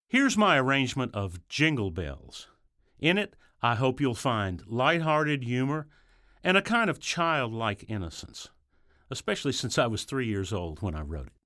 Here's my arrangement of Jingle Bells. In it, I hope you'll find lighthearted humor and a kind of childlike innocence, especially since I was 3 years old when I wrote it.